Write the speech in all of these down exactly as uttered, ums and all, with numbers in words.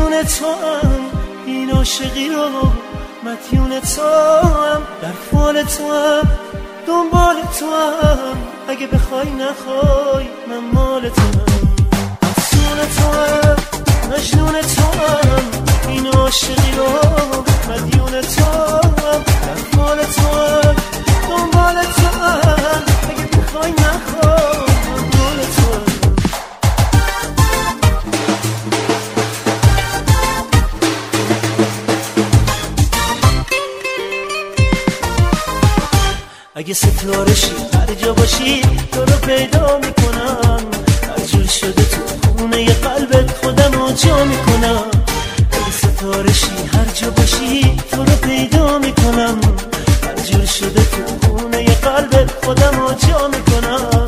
افسون تو هم این عاشقی رو مدیون تو هم در فال تو هم دنبال تو هم اگه بخوای نخوای من مال تو هم افسون تو هم مجنون تو هم این عاشقی رو مدیون تو هم در فال تو هم دنبال تو هم اگه بخوای نخوای من مال تو هم اگه ستارشی هر جا باشی تو رو پیدا میکنم هر جور شده تو خونه قلبت خودم رو جا میکنم اگه ستارشی هر جا باشی تو رو پیدا میکنم هر جور شده تو خونه قلبت خودم رو جا میکنم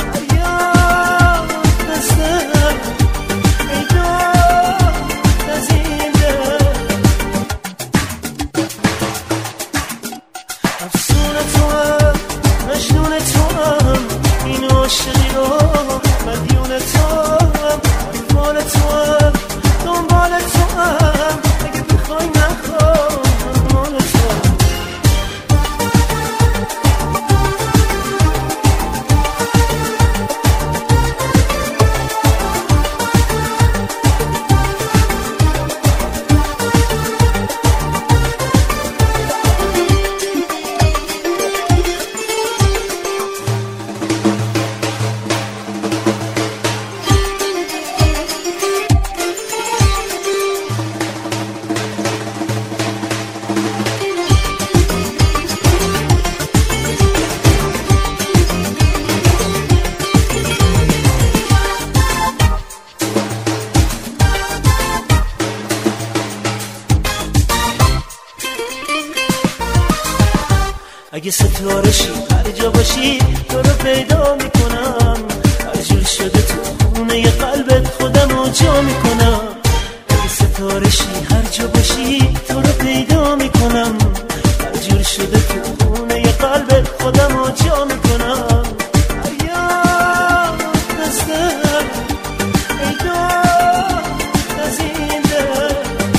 اگه ستارشی هر جا باشی تو رو پیدا میکنم هر جور شده تو خونه قلبت خودم رو جا میکنم اگه ستارشی هر جا باشی تو رو پیدا میکنم هر جور شده تو خونه قلبت خودم رو جا میکنم ایام دستم ای دار از این دل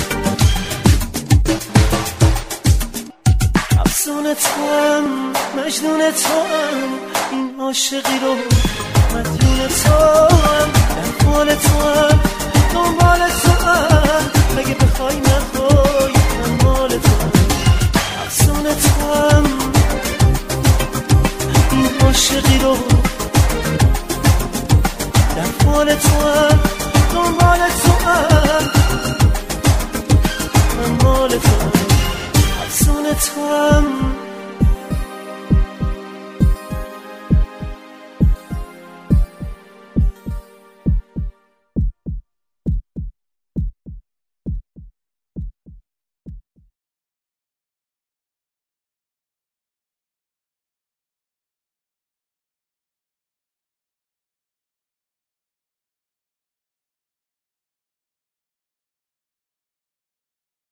افسون تو هم مجنون تو هم این عاشقی رو مدیون تو هم در حال تو هم دنبال تو هم